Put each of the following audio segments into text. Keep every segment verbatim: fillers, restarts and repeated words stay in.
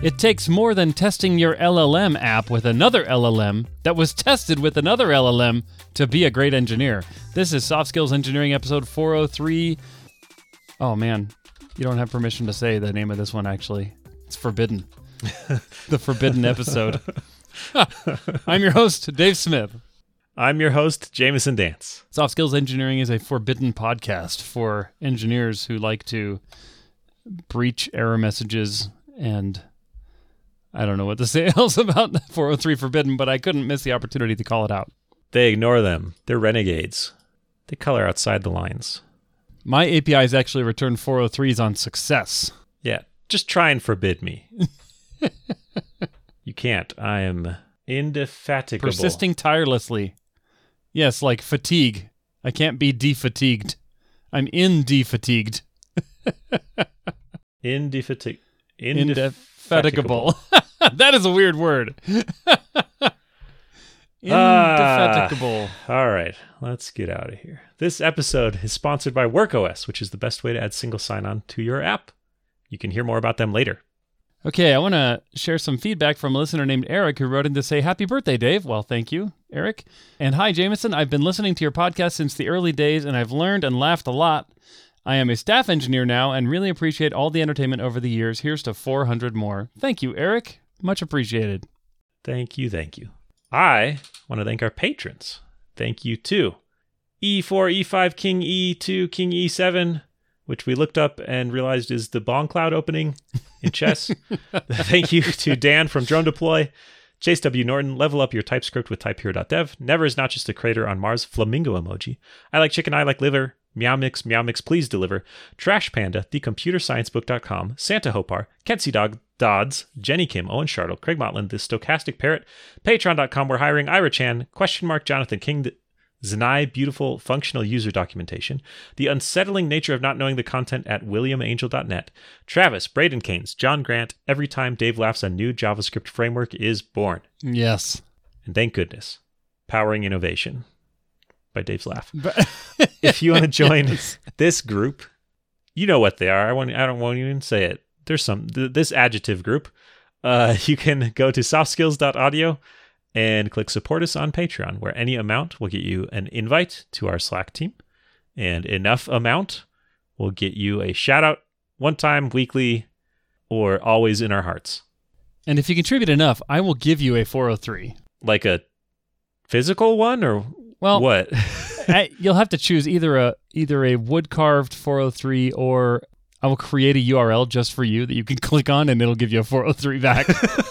It takes more than testing your L L M app with another L L M that was tested with another L L M to be a great engineer. This is Soft Skills Engineering episode four oh three. Oh man, you don't have permission to say the name of this one actually. It's forbidden. The forbidden episode. I'm your host, Dave Smith. I'm your host, Jameson Dance. Soft Skills Engineering is a forbidden podcast for engineers who like to breach error messages and I don't know what to say else about four oh three Forbidden, but I couldn't miss the opportunity to call it out. They ignore them. They're renegades. They color outside the lines. My A P Is actually return four oh threes on success. Yeah, just try and forbid me. You can't. I am indefatigable. Persisting tirelessly. Yes, like fatigue. I can't be defatigued. I'm indefatigued. Indefatig- Indefatigable. That is a weird word. Indefatigable. Ah, all right, let's get out of here. This episode is sponsored by WorkOS, which is the best way to add single sign-on to your app. You can hear more about them later. Okay, I want to share some feedback from a listener named Eric who wrote in to say, happy birthday, Dave. Well, thank you, Eric. And hi, Jameson. I've been listening to your podcast since the early days, and I've learned and laughed a lot. I am a staff engineer now and really appreciate all the entertainment over the years. Here's to four hundred more. Thank you, Eric. Much appreciated. Thank you, thank you. I want to thank our patrons. Thank you, too. E four, E five, King E two, King E seven, which we looked up and realized is the Bong Cloud opening in chess. Thank you to Dan from Drone Deploy, Chase W. Norton, Level Up Your TypeScript with typehero dot dev, Never Is Not Just a Crater on Mars, Flamingo Emoji, I Like Chicken, I Like Liver, Meow Mix, Meow Mix, Please Deliver, Trash Panda, the computer science book dot com, Santa Hopar, Kenzie Dog, Dodds, Jenny Kim, Owen Shartle, Craig Motlin, The Stochastic Parrot, Patreon dot com, We're Hiring, Ira Chan, Question Mark, Jonathan King, Zanai, Beautiful Functional User Documentation, The Unsettling Nature of Not Knowing the Content at william angel dot net, Travis, Braden Keynes, John Grant, Every Time Dave Laughs, a New JavaScript Framework is Born. Yes. And thank goodness. Powering Innovation by Dave's Laugh. But if you want to join yes. this group, you know what they are. I want. I don't want to even say it. There's some th- this adjective group. Uh, you can go to soft skills dot audio and click support us on Patreon, where any amount will get you an invite to our Slack team, and enough amount will get you a shout out one time, weekly, or always in our hearts. And if you contribute enough, I will give you a four oh three. Like a physical one, or well, what? I, you'll have to choose either a either a wood carved four oh three, or I will create a U R L just for you that you can click on, and it'll give you a four oh three back.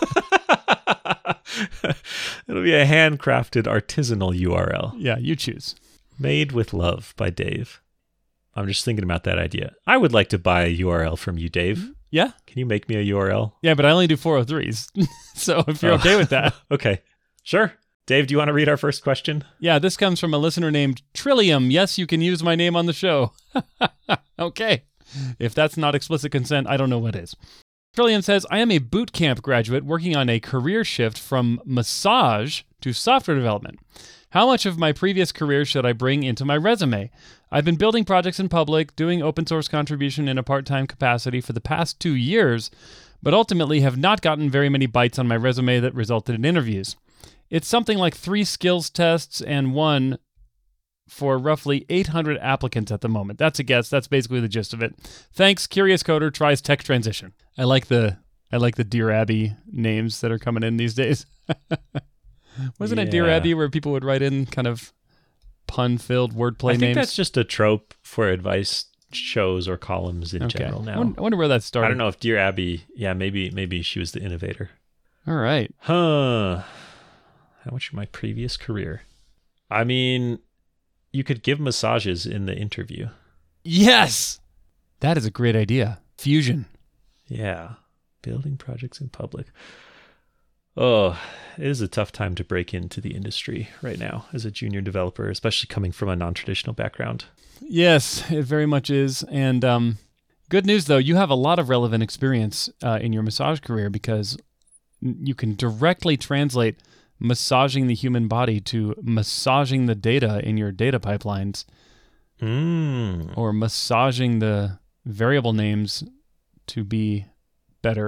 It'll be a handcrafted artisanal U R L. Yeah, you choose. Made with love by Dave. I'm just thinking about that idea. I would like to buy a U R L from you, Dave. Yeah? Can you make me a U R L? Yeah, but I only do four oh threes. So if you're oh. okay with that. Okay. Sure. Dave, do you want to read our first question? Yeah, this comes from a listener named Trillium. Yes, you can use my name on the show. Okay. If that's not explicit consent, I don't know what is. Trillium says, I am a boot camp graduate working on a career shift from massage to software development. How much of my previous career should I bring into my resume? I've been building projects in public, doing open source contribution in a part-time capacity for the past two years, but ultimately have not gotten very many bites on my resume that resulted in interviews. It's something like three skills tests and one for roughly eight hundred applicants at the moment. That's a guess. That's basically the gist of it. Thanks. Curious Coder tries tech transition. I like the I like the Dear Abby names that are coming in these days. Wasn't yeah. it Dear Abby where people would write in kind of pun-filled wordplay names? I think names? That's just a trope for advice shows or columns in okay. general now. I wonder, I wonder where that started. I don't know if Dear Abby, yeah, maybe maybe she was the innovator. All right. Huh. How much of my previous career? I mean, you could give massages in the interview. Yes! That is a great idea. Fusion. Yeah. Building projects in public. Oh, it is a tough time to break into the industry right now as a junior developer, especially coming from a non-traditional background. Yes, it very much is. And um, good news, though, you have a lot of relevant experience uh, in your massage career because you can directly translate massaging the human body to massaging the data in your data pipelines, mm. or massaging the variable names to be better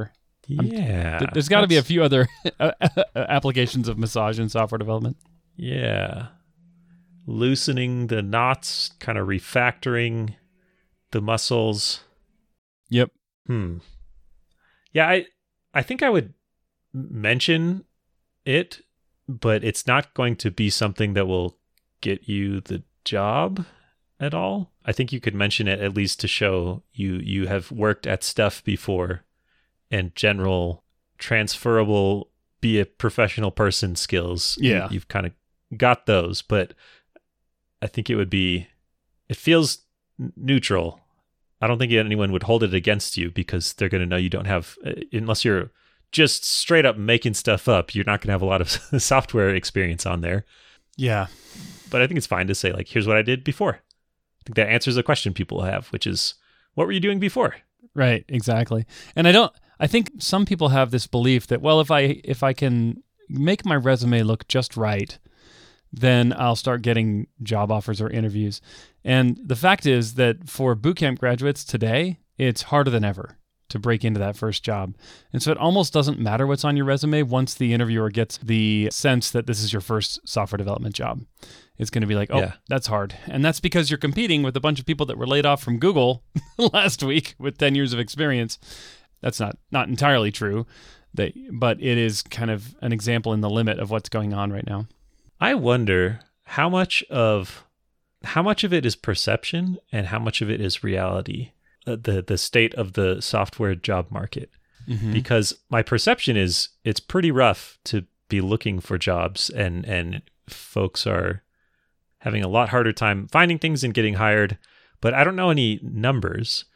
Yeah. Th- there's got to be a few other applications of massage in software development. Yeah. Loosening the knots, kind of refactoring the muscles. Yep. Hmm. Yeah, I I think I would mention it, but it's not going to be something that will get you the job at all. I think you could mention it at least to show you you have worked at stuff before and general transferable be a professional person skills. Yeah. You, you've kind of got those, but I think it would be it feels n- neutral. I don't think anyone would hold it against you because they're going to know you don't have, unless you're just straight up making stuff up, you're not going to have a lot of software experience on there. Yeah. But I think it's fine to say, like, here's what I did before. I think that answers a question people have, which is, what were you doing before? Right, exactly. And I don't, I think some people have this belief that, well, if I if I can make my resume look just right, then I'll start getting job offers or interviews. And the fact is that for bootcamp graduates today, it's harder than ever to break into that first job. And so it almost doesn't matter what's on your resume once the interviewer gets the sense that this is your first software development job. It's going to be like, oh, Yeah. that's hard. And that's because you're competing with a bunch of people that were laid off from Google last week with ten years of experience. That's not, not entirely true, that, but it is kind of an example in the limit of what's going on right now. I wonder how much of how much of it is perception and how much of it is reality, uh, the the state of the software job market. Mm-hmm. Because my perception is it's pretty rough to be looking for jobs, and and folks are having a lot harder time finding things and getting hired. But I don't know any numbers,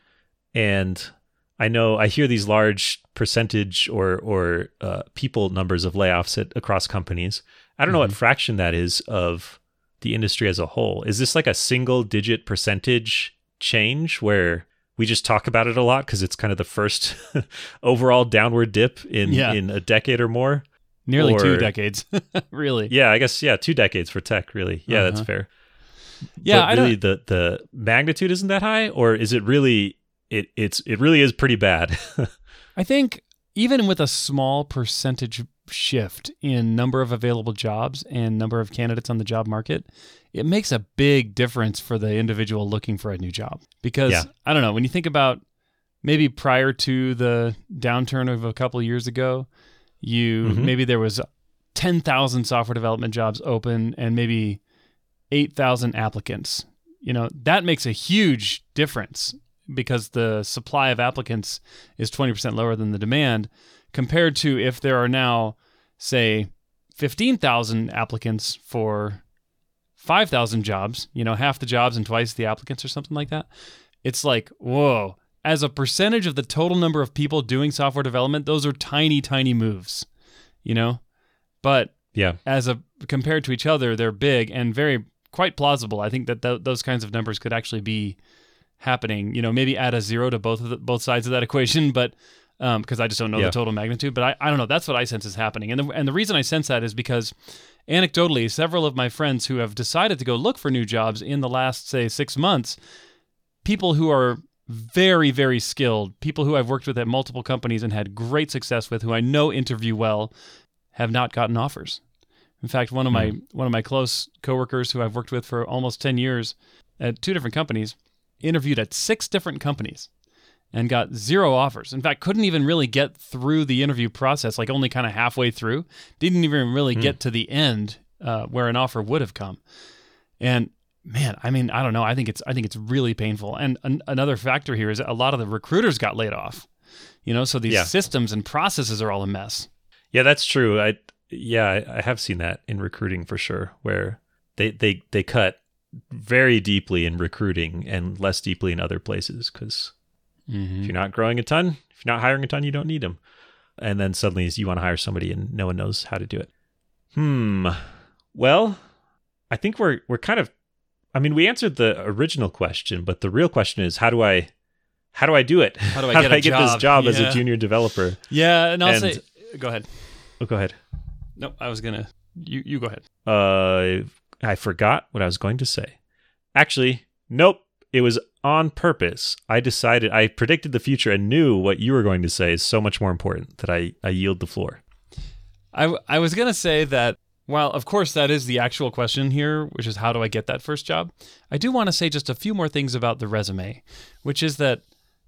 and I know I hear these large percentage or or uh, people numbers of layoffs at, across companies. I don't know Mm-hmm. what fraction that is of the industry as a whole. Is this like a single digit percentage change where we just talk about it a lot because it's kind of the first overall downward dip in, Yeah. in a decade or more? Nearly two Or- decades, really. Yeah, I guess, yeah, two decades for tech, really. Yeah, Uh-huh. that's fair. Yeah, but I really don't, the, the magnitude isn't that high, or is it really, it it's it really is pretty bad? I think even with a small percentage shift in number of available jobs and number of candidates on the job market, it makes a big difference for the individual looking for a new job. Because, Yeah. I don't know, when you think about maybe prior to the downturn of a couple of years ago, you Mhm. maybe there was ten thousand software development jobs open and maybe eight thousand applicants. You know, that makes a huge difference because the supply of applicants is twenty percent lower than the demand, compared to if there are now, say, fifteen thousand applicants for five thousand jobs, you know, half the jobs and twice the applicants or something like that. It's like, whoa. As a percentage of the total number of people doing software development, those are tiny, tiny moves, you know? But Yeah. as a compared to each other, they're big and very quite plausible. I think that th- those kinds of numbers could actually be happening. You know, maybe add a zero to both of the, both sides of that equation, but um, because I just don't know Yeah. the total magnitude. But I, I don't know. That's what I sense is happening, and the, and the reason I sense that is because anecdotally, several of my friends who have decided to go look for new jobs in the last, say, six months, people who are very, very skilled, people who I've worked with at multiple companies and had great success with, who I know interview well, have not gotten offers. In fact, one of my one of my close coworkers who I've worked with for almost ten years at two different companies interviewed at six different companies and got zero offers. In fact, couldn't even really get through the interview process, like only kind of halfway through. Didn't even really Hmm. get to the end uh, where an offer would have come. And man, I mean, I don't know. I think it's I think it's really painful. And an, another factor here is that a lot of the recruiters got laid off. You know, so these Yeah. systems and processes are all a mess. Yeah, that's true. I yeah, I, I have seen that in recruiting for sure, where they they they cut very deeply in recruiting and less deeply in other places because Mm-hmm. if you're not growing a ton, if you're not hiring a ton, you don't need them. And then suddenly you want to hire somebody and no one knows how to do it. Hmm. Well, I think we're we're kind of I mean, we answered the original question, but the real question is how do I how do I do it? How do I get a this job? job as Yeah. a junior developer? Yeah, and I'll And- say, go ahead. Oh, go ahead. Nope, I was gonna. You you go ahead. Uh, I forgot what I was going to say. Actually, nope. it was on purpose. I decided, I predicted the future and knew what you were going to say is so much more important that I, I yield the floor. I, w- I was going to say that while, of course, that is the actual question here, which is how do I get that first job, I do want to say just a few more things about the resume, which is that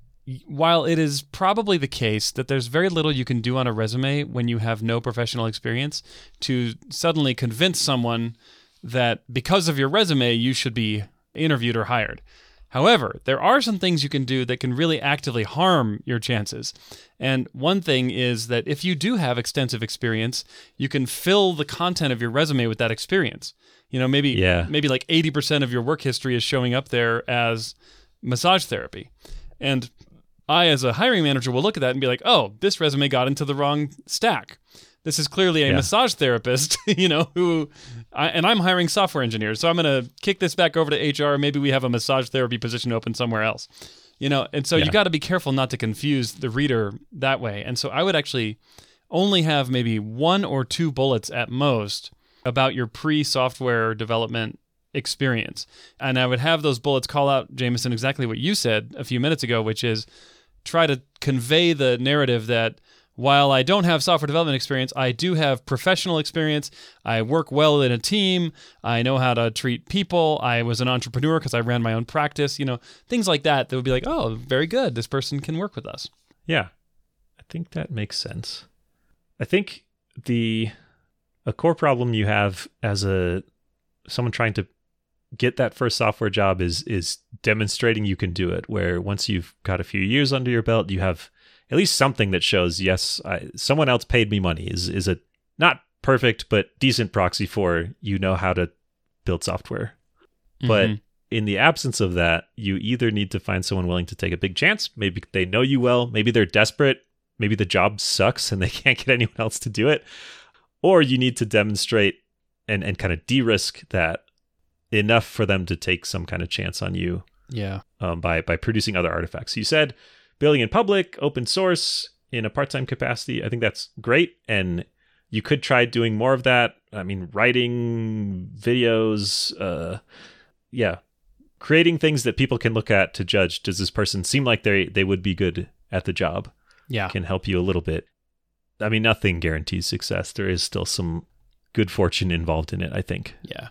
while it is probably the case that there's very little you can do on a resume when you have no professional experience to suddenly convince someone that because of your resume, you should be interviewed or hired. However, there are some things you can do that can really actively harm your chances. And one thing is that if you do have extensive experience, you can fill the content of your resume with that experience. You know, maybe yeah. maybe like eighty percent of your work history is showing up there as massage therapy. And I, as a hiring manager, will look at that and be like, oh, this resume got into the wrong stack. This is clearly a yeah. massage therapist, you know, who, I, and I'm hiring software engineers. So I'm going to kick this back over to H R. Maybe we have a massage therapy position open somewhere else, you know? And so yeah. you got to be careful not to confuse the reader that way. And so I would actually only have maybe one or two bullets at most about your pre-software development experience. And I would have those bullets call out, Jameson, exactly what you said a few minutes ago, which is try to convey the narrative that while I don't have software development experience, I do have professional experience. I work well in a team. I know how to treat people. I was an entrepreneur because I ran my own practice. You know, things like that that would be like, oh, very good. This person can work with us. Yeah, I think that makes sense. I think the a core problem you have as a someone trying to get that first software job is is demonstrating you can do it, where once you've got a few years under your belt, you have at least something that shows, yes, I, someone else paid me money, is is a not perfect, but decent proxy for you know how to build software. Mm-hmm. But in the absence of that, you either need to find someone willing to take a big chance. Maybe they know you well. Maybe they're desperate. Maybe the job sucks and they can't get anyone else to do it. Or you need to demonstrate and, and kind of de-risk that enough for them to take some kind of chance on you. Yeah. Um, by by producing other artifacts. You said building in public, open source in a part-time capacity. I think that's great. And you could try doing more of that. I mean, writing videos, uh, yeah, creating things that people can look at to judge, does this person seem like they they would be good at the job? Yeah. Can help you a little bit. I mean, nothing guarantees success. There is still some good fortune involved in it, I think. Yeah,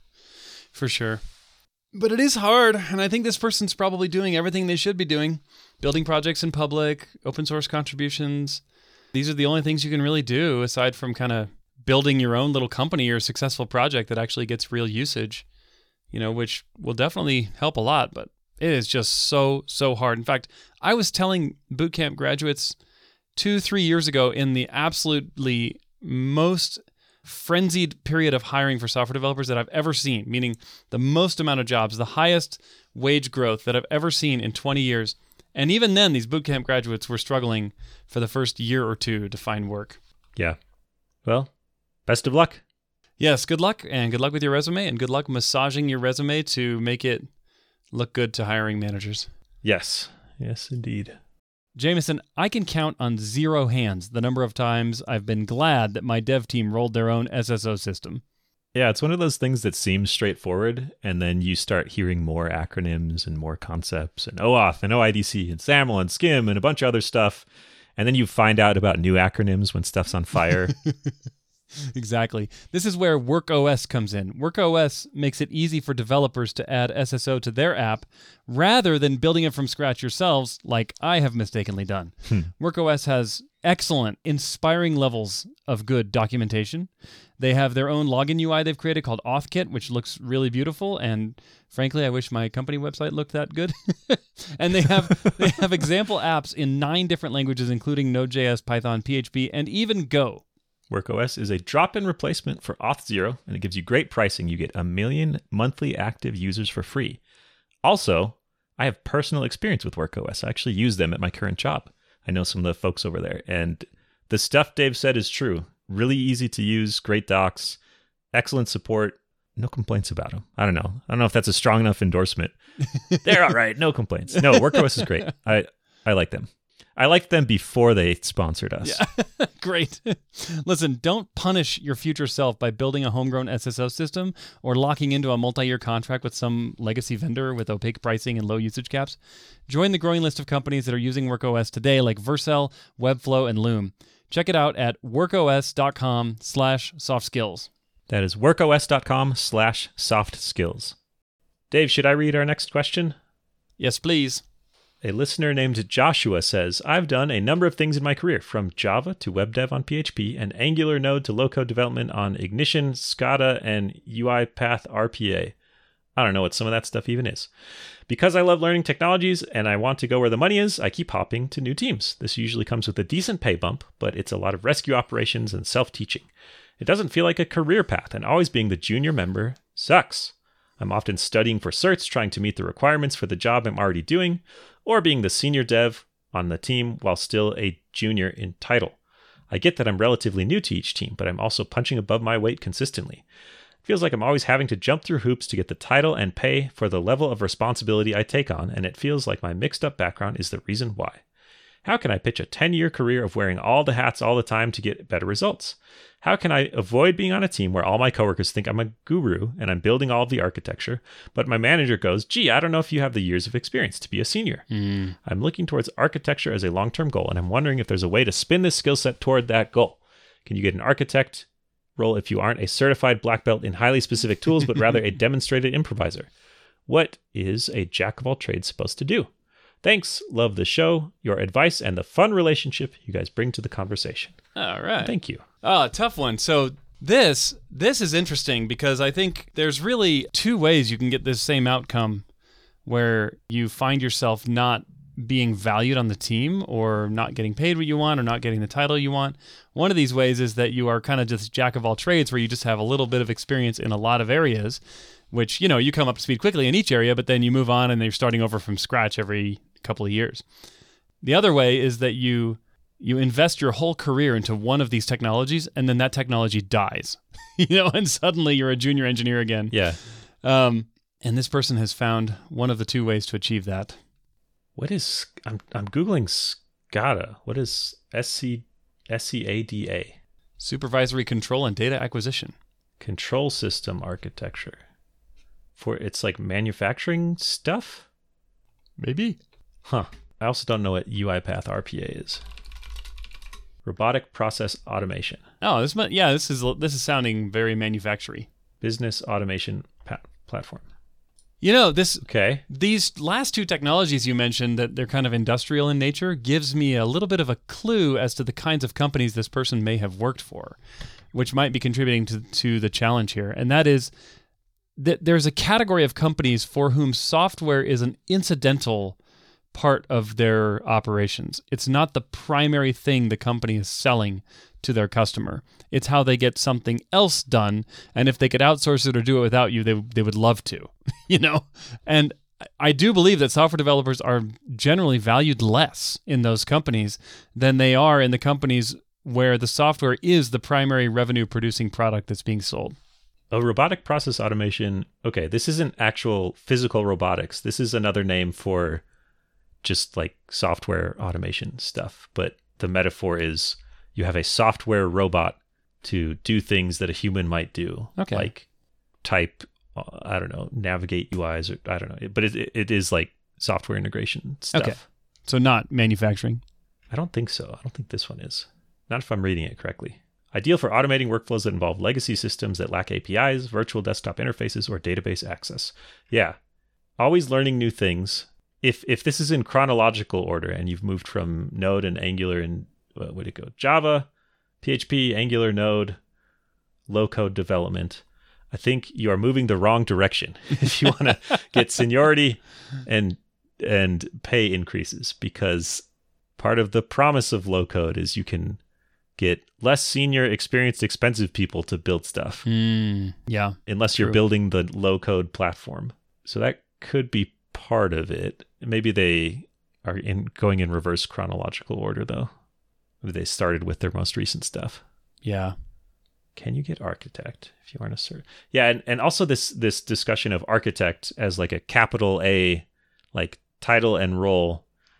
for sure. But it is hard, and I think this person's probably doing everything they should be doing. Building projects in public, open source contributions. These are the only things you can really do aside from kind of building your own little company or successful project that actually gets real usage, you know, which will definitely help a lot, but it is just so, so hard. In fact, I was telling bootcamp graduates two, three years ago in the absolutely most frenzied period of hiring for software developers that I've ever seen, meaning the most amount of jobs, the highest wage growth that I've ever seen in twenty years. And even then, these bootcamp graduates were struggling for the first year or two to find work. Yeah. Well, best of luck. Yes, good luck, and good luck with your resume, and good luck massaging your resume to make it look good to hiring managers. Yes. Yes, indeed. Jameson, I can count on zero hands the number of times I've been glad that my dev team rolled their own S S O system. Yeah, it's one of those things that seems straightforward, and then you start hearing more acronyms and more concepts, and OAuth and O I D C and SAML and SCIM and a bunch of other stuff, and then you find out about new acronyms when stuff's on fire. Exactly. This is where WorkOS comes in. WorkOS makes it easy for developers to add S S O to their app rather than building it from scratch yourselves like I have mistakenly done. Hmm. WorkOS has excellent, inspiring levels of good documentation. They have their own login U I they've created called AuthKit, which looks really beautiful, and frankly, I wish my company website looked that good. And they have they have example apps in nine different languages, including Node.js, Python, P H P, and even Go. WorkOS is a drop-in replacement for Auth0, and it gives you great pricing. You get a million monthly active users for free. Also, I have personal experience with WorkOS. I actually use them at my current job. I know some of the folks over there, and the stuff Dave said is true. Really easy to use, great docs, excellent support, no complaints about them. I don't know. I don't know if that's a strong enough endorsement. They're all right, no complaints. No, WorkOS is great. I, I like them. I liked them before they sponsored us. Yeah. Great. Listen, don't punish your future self by building a homegrown S S O system or locking into a multi-year contract with some legacy vendor with opaque pricing and low usage caps. Join the growing list of companies that are using WorkOS today, like Vercel, Webflow, and Loom. Check it out at workos.com slash soft skills. That is workos.com slash soft skills. Dave, should I read our next question? Yes, please. A listener named Joshua says, I've done a number of things in my career, from Java to web dev on P H P and Angular Node to low-code development on Ignition, SCADA, and UiPath R P A. I don't know what some of that stuff even is. Because I love learning technologies and I want to go where the money is, I keep hopping to new teams. This usually comes with a decent pay bump, but it's a lot of rescue operations and self-teaching. It doesn't feel like a career path, and always being the junior member sucks. I'm often studying for certs, trying to meet the requirements for the job I'm already doing, or being the senior dev on the team while still a junior in title. I get that I'm relatively new to each team, but I'm also punching above my weight consistently. It feels like I'm always having to jump through hoops to get the title and pay for the level of responsibility I take on, and it feels like my mixed up background is the reason why. How can I pitch a ten-year career of wearing all the hats all the time to get better results? How can I avoid being on a team where all my coworkers think I'm a guru and I'm building all of the architecture, but my manager goes, gee, I don't know if you have the years of experience to be a senior. Mm. I'm looking towards architecture as a long-term goal, and I'm wondering if there's a way to spin this skill set toward that goal. Can you get an architect role if you aren't a certified black belt in highly specific tools, but rather a demonstrated improviser? What is a jack of all trades supposed to do? Thanks. Love the show, your advice, and the fun relationship you guys bring to the conversation. All right. Thank you. Oh, tough one. So this this is interesting because I think there's really two ways you can get this same outcome where you find yourself not being valued on the team or not getting paid what you want or not getting the title you want. One of these ways is that you are kind of just jack of all trades where you just have a little bit of experience in a lot of areas, which, you know, you come up to speed quickly in each area, but then you move on and you're starting over from scratch every couple of years. The other way is that you you invest your whole career into one of these technologies and then that technology dies, you know, and suddenly you're a junior engineer again. Yeah. Um, and this person has found one of the two ways to achieve that. What is, I'm I'm Googling SCADA. What is S C S C A D A? Supervisory control and data acquisition. Control system architecture. For, it's like manufacturing stuff? Maybe. Huh. I also don't know what UiPath R P A is. Robotic process automation. Oh, this might, yeah, this is this is sounding very manufacturing. Business automation pa- platform. You know, this Okay. these last two technologies you mentioned that they're kind of industrial in nature gives me a little bit of a clue as to the kinds of companies this person may have worked for, which might be contributing to to the challenge here. And that is that there's a category of companies for whom software is an incidental part of their operations. It's not the primary thing the company is selling to their customer. It's how they get something else done, and if they could outsource it or do it without you, they they would love to, you know? And I do believe that software developers are generally valued less in those companies than they are in the companies where the software is the primary revenue producing product that's being sold. A robotic process automation. Okay, this isn't actual physical robotics. This is another name for just like software automation stuff. But the metaphor is you have a software robot to do things that a human might do. Okay. Like type, uh, I don't know, navigate U Is, or I don't know. But it it is like software integration stuff. Okay. So not manufacturing. I don't think so. I don't think this one is. Not if I'm reading it correctly. Ideal for automating workflows that involve legacy systems that lack A P Is, virtual desktop interfaces, or database access. Yeah. Always learning new things. If if this is in chronological order and you've moved from Node and Angular and, uh, where'd it go? Java, P H P, Angular, Node, low-code development, I think you are moving the wrong direction if you want to get seniority and and pay increases, because part of the promise of low-code is you can get less senior, experienced, expensive people to build stuff. Mm, yeah. Unless you're True. building the low-code platform. So that could be part of it. Maybe they are in going in reverse chronological order, though. Maybe they started with their most recent stuff. Yeah. Can you get architect if you aren't a cert? Yeah, and, and also this this discussion of architect as like a capital A, like title and role,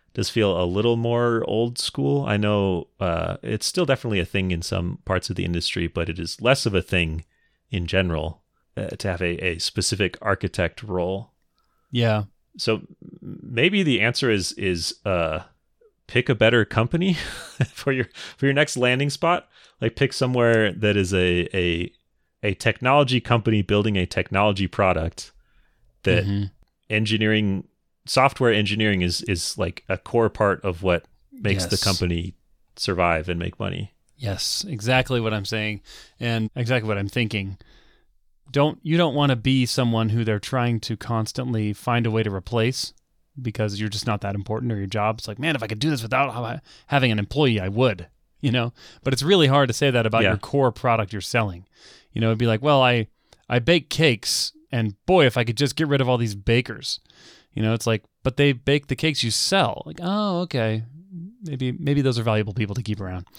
does feel a little more old school. I know uh, it's still definitely a thing in some parts of the industry, but it is less of a thing in general uh, to have a, a specific architect role. Yeah. So maybe the answer is is uh, pick a better company for your for your next landing spot. Like pick somewhere that is a a a technology company building a technology product that mm-hmm. engineering software engineering is is like a core part of what makes yes. the company survive and make money. Yes, exactly what I'm saying and exactly what I'm thinking. Don't you don't want to be someone who they're trying to constantly find a way to replace because you're just not that important or your job's like, man, if I could do this without having an employee, I would, you know? But it's really hard to say that about yeah. your core product you're selling. You know, it'd be like, well, I I bake cakes and boy, if I could just get rid of all these bakers. You know, it's like, but they bake the cakes you sell. Like, oh, okay. Maybe maybe those are valuable people to keep around.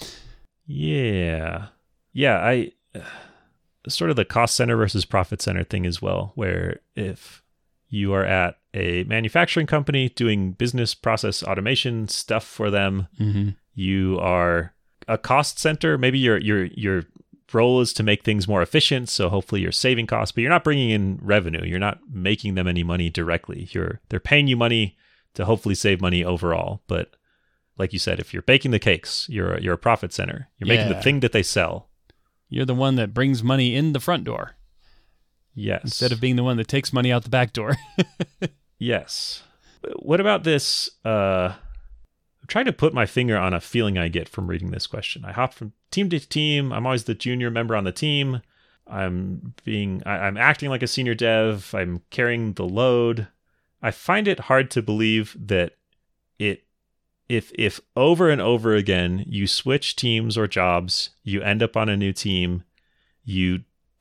Yeah. Yeah, I uh, sort of the cost center versus profit center thing as well, where if you are at a manufacturing company doing business process automation stuff for them, mm-hmm. you are a cost center. Maybe your your your role is to make things more efficient, so hopefully you're saving costs, but you're not bringing in revenue. You're not making them any money directly. You're they're paying you money to hopefully save money overall. But like you said, if you're baking the cakes, you're a, you're a profit center. You're yeah. making the thing that they sell. You're the one that brings money in the front door. Yes. Instead of being the one that takes money out the back door. Yes. What about this? Uh, I'm trying to put my finger on a feeling I get from reading this question. I hop from team to team. I'm always the junior member on the team. I'm being, I, I'm acting like a senior dev. I'm carrying the load. I find it hard to believe that it, if if over and over again you switch teams or jobs, you end up on a new team, you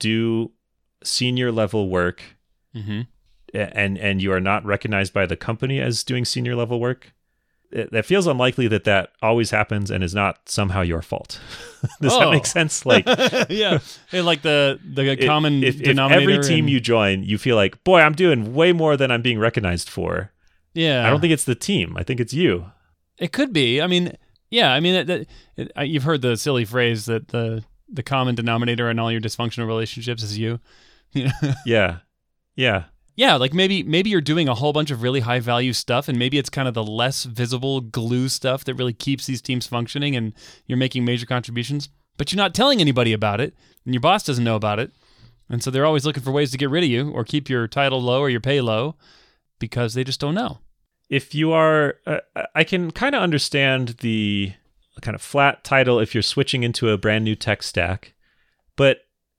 do senior level work, mm-hmm. and and you are not recognized by the company as doing senior level work. It, it feels unlikely that that always happens and is not somehow your fault. Does oh. that make sense? Like, yeah, hey, like the the common if, if, denominator. If every team and... you join, you feel like, boy, I'm doing way more than I'm being recognized for. Yeah, I don't think it's the team. I think it's you. It could be. I mean, yeah. I mean, it, it, it, you've heard the silly phrase that the the common denominator in all your dysfunctional relationships is you. yeah, yeah. Yeah, like maybe maybe you're doing a whole bunch of really high value stuff, and maybe it's kind of the less visible glue stuff that really keeps these teams functioning, and you're making major contributions, but you're not telling anybody about it, and your boss doesn't know about it, and so they're always looking for ways to get rid of you or keep your title low or your pay low because they just don't know. If you are, uh, I can kind of understand the kind of flat title if you're switching into a brand new tech stack, but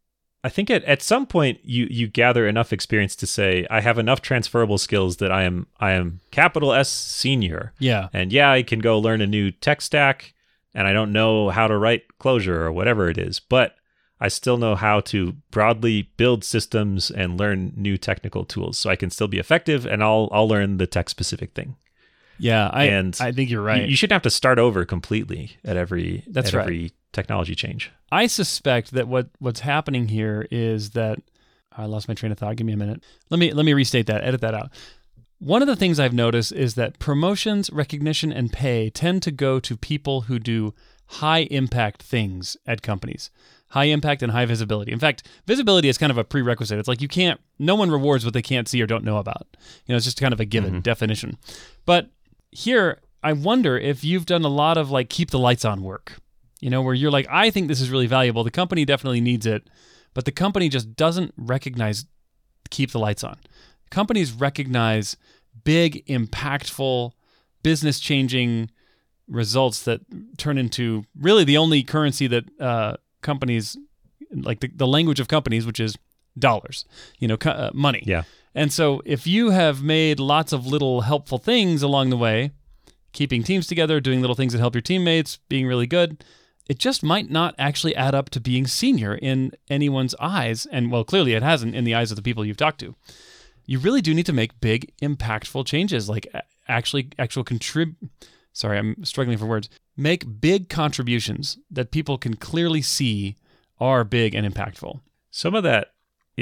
I think at, at some point you you gather enough experience to say I have enough transferable skills that I am I am capital S senior. Yeah. And yeah, I can go learn a new tech stack and I don't know how to write Clojure or whatever it is, but I still know how to broadly build systems and learn new technical tools, so I can still be effective and I'll I'll learn the tech specific thing. Yeah, I and I think you're right. You, you shouldn't have to start over completely at every That's at right. every technology change. I suspect that what, what's happening here is that I lost my train of thought. Give me a minute. Let me let me restate that. Edit that out. One of the things I've noticed is that promotions, recognition, and pay tend to go to people who do high impact things at companies. High impact and high visibility. In fact, visibility is kind of a prerequisite. It's like you can't, no one rewards what they can't see or don't know about. You know, it's just kind of a given mm-hmm. definition. But here, I wonder if you've done a lot of like keep the lights on work, you know, where you're like, I think this is really valuable. The company definitely needs it, but the company just doesn't recognize keep the lights on. Companies recognize big, impactful, business changing results that turn into really the only currency that, uh, companies, like the, the language of companies, which is dollars, you know, co- uh, money. Yeah. And so if you have made lots of little helpful things along the way, keeping teams together, doing little things that help your teammates, being really good, it just might not actually add up to being senior in anyone's eyes. And well, clearly it hasn't in the eyes of the people you've talked to. You really do need to make big, impactful changes, like actually actual contrib... Sorry, I'm struggling for words. Make big contributions that people can clearly see are big and impactful. Some of that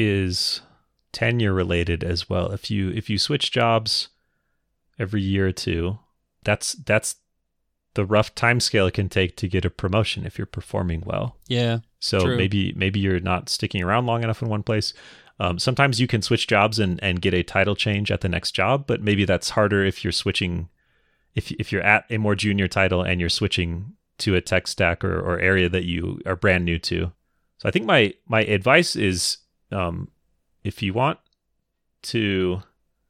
is tenure related as well. If you if you switch jobs every year or two, that's that's the rough time scale it can take to get a promotion if you're performing well. Yeah. So true. maybe maybe you're not sticking around long enough in one place. Um, sometimes you can switch jobs and, and get a title change at the next job, but maybe that's harder if you're switching, if if you're at a more junior title and you're switching to a tech stack or, or area that you are brand new to. So I think my my advice is, um, if you want to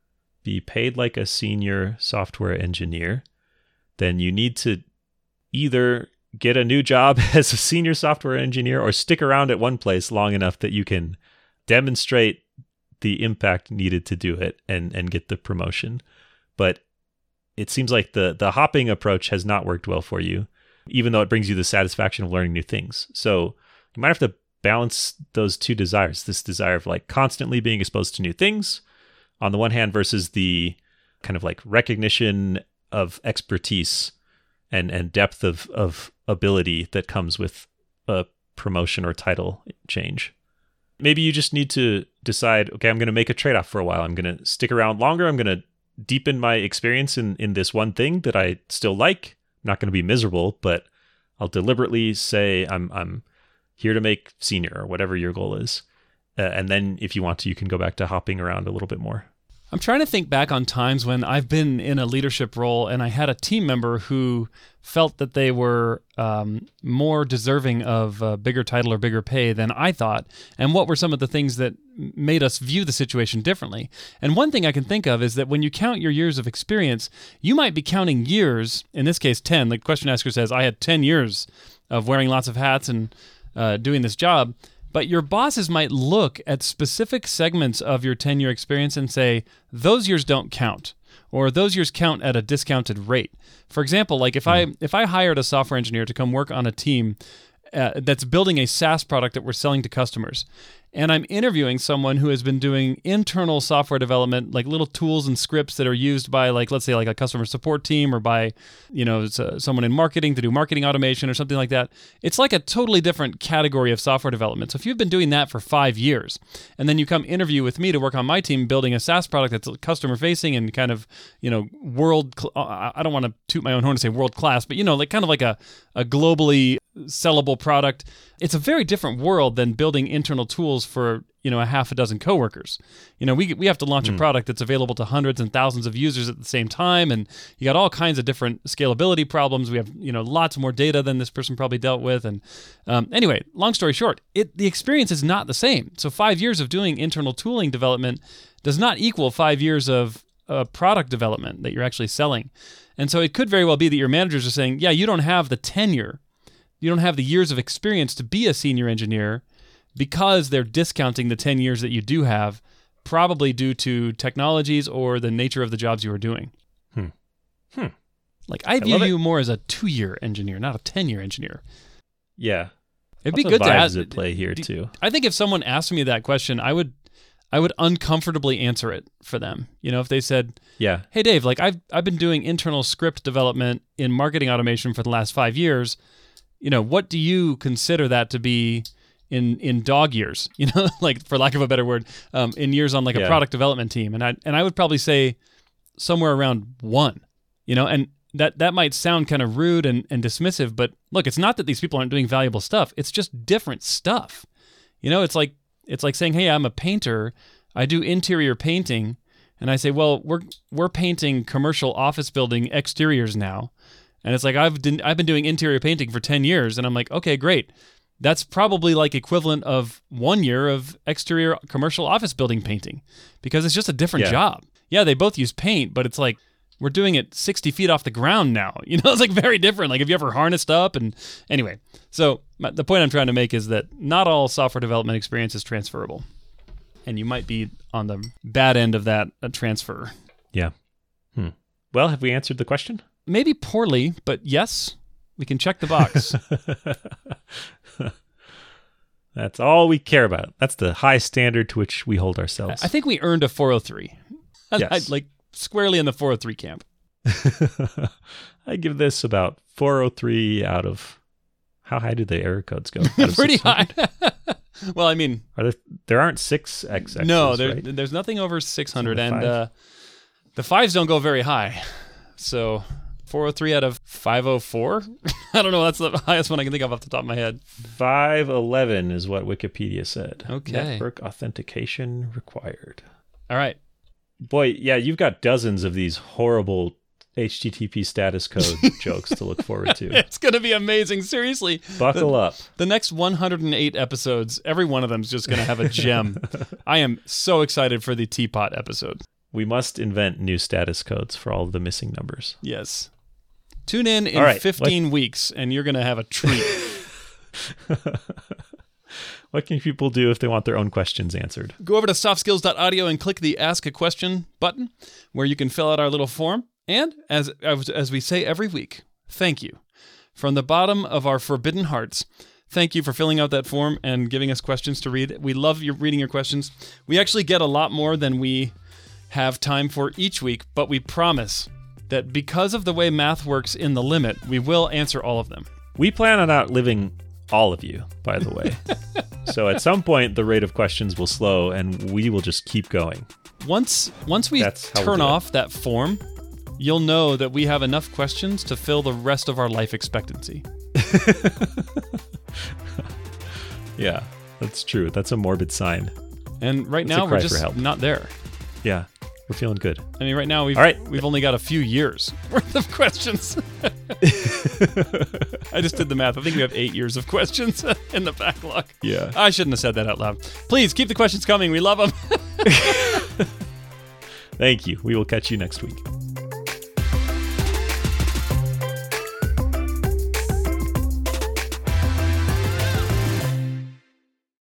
be paid like a senior software engineer, then you need to either get a new job as a senior software engineer or stick around at one place long enough that you can demonstrate the impact needed to do it and, and get the promotion. But it seems like the the hopping approach has not worked well for you, even though it brings you the satisfaction of learning new things. So you might have to balance those two desires, this desire of like constantly being exposed to new things on the one hand versus the kind of like recognition of expertise and, and depth of, of ability that comes with a promotion or title change. Maybe you just need to decide, okay, I'm going to make a trade-off for a while. I'm going to stick around longer. I'm going to deepen my experience in, in this one thing that I still like. I'm not going to be miserable, but I'll deliberately say I'm I'm here to make senior or whatever your goal is. Uh, and then if you want to, you can go back to hopping around a little bit more. I'm trying to think back on times when I've been in a leadership role and I had a team member who felt that they were um, more deserving of a bigger title or bigger pay than I thought, and what were some of the things that made us view the situation differently. And one thing I can think of is that when you count your years of experience, you might be counting years, in this case ten, like the question asker says, I had ten years of wearing lots of hats and uh, doing this job. But your bosses might look at specific segments of your ten-year experience and say, those years don't count, or those years count at a discounted rate. For example, like if mm. I if I hired a software engineer to come work on a team uh, that's building a SaaS product that we're selling to customers, and I'm interviewing someone who has been doing internal software development, like little tools and scripts that are used by, like, let's say, like a customer support team or by, you know, someone in marketing to do marketing automation or something like that. It's like a totally different category of software development. So if you've been doing that for five years and then you come interview with me to work on my team building a SaaS product that's customer facing and kind of, you know, world, I don't want to toot my own horn to say world class, but, you know, like kind of like a, a globally sellable product. It's a very different world than building internal tools for, you know, a half a dozen coworkers. You know, we we have to launch mm. a product that's available to hundreds and thousands of users at the same time, and you got all kinds of different scalability problems. We have, you know, lots more data than this person probably dealt with. And um, anyway, long story short, it the experience is not the same. So five years of doing internal tooling development does not equal five years of uh, product development that you're actually selling. And so it could very well be that your managers are saying, yeah, you don't have the tenure, you don't have the years of experience to be a senior engineer, because they're discounting the ten years that you do have, probably due to technologies or the nature of the jobs you are doing. Hmm. Hmm. Like, I view you more as a two-year engineer, not a ten-year engineer. Yeah. It'd Lots be good of to vibes ask. at play here too. I think if someone asked me that question, I would I would uncomfortably answer it for them. You know, if they said, yeah, hey, Dave, like I've I've been doing internal script development in marketing automation for the last five years. You know, what do you consider that to be in in dog years? You know, like, for lack of a better word, um, in years on like a yeah. product development team. And I and I would probably say somewhere around one. You know, and that that might sound kind of rude and, and dismissive, but look, it's not that these people aren't doing valuable stuff. It's just different stuff. You know, it's like it's like saying, hey, I'm a painter. I do interior painting. And I say, well, we're we're painting commercial office building exteriors now. And it's like, I've been, I've been doing interior painting for ten years. And I'm like, okay, great. That's probably like equivalent of one year of exterior commercial office building painting, because it's just a different yeah. job. Yeah, they both use paint, but it's like, we're doing it sixty feet off the ground now. You know, it's like very different. Like, have you ever harnessed up? And anyway, so my, the point I'm trying to make is that not all software development experience is transferable. And you might be on the bad end of that uh, transfer. Yeah. Hmm. Well, have we answered the question? Maybe poorly, but yes, we can check the box. That's all we care about. That's the high standard to which we hold ourselves. I think we earned a four oh three. Yes. Like, squarely in the four oh three camp. I give this about four oh three out of, how high do the error codes go? Pretty high. Well, I mean, are there there aren't six X X's, no, there, right? there's nothing over six hundred, and uh, the fives don't go very high. So four oh three out of five oh four? I don't know. That's the highest one I can think of off the top of my head. five eleven is what Wikipedia said. Okay. Network authentication required. All right. Boy, yeah, you've got dozens of these horrible H T T P status code jokes to look forward to. It's going to be amazing. Seriously. Buckle the, up. The next one hundred eight episodes, every one of them is just going to have a gem. I am so excited for the Teapot episode. We must invent new status codes for all of the missing numbers. Yes. Tune in in right, fifteen what... weeks, and you're going to have a treat. What can people do if they want their own questions answered? Go over to soft skills dot audio and click the Ask a Question button, where you can fill out our little form. And as as we say every week, thank you. From the bottom of our forbidden hearts, thank you for filling out that form and giving us questions to read. We love your reading your questions. We actually get a lot more than we have time for each week, but we promise that because of the way math works in the limit, we will answer all of them. We plan on outliving all of you, by the way. So at some point, the rate of questions will slow, and we will just keep going. Once once we turn we'll off that form, you'll know that we have enough questions to fill the rest of our life expectancy. Yeah, that's true. That's a morbid sign. And right that's now, we're just not there. Yeah, we're feeling good. I mean, right now, we've, All right. we've only got a few years worth of questions. I just did the math. I think we have eight years of questions in the backlog. Yeah. I shouldn't have said that out loud. Please keep the questions coming. We love them. Thank you. We will catch you next week.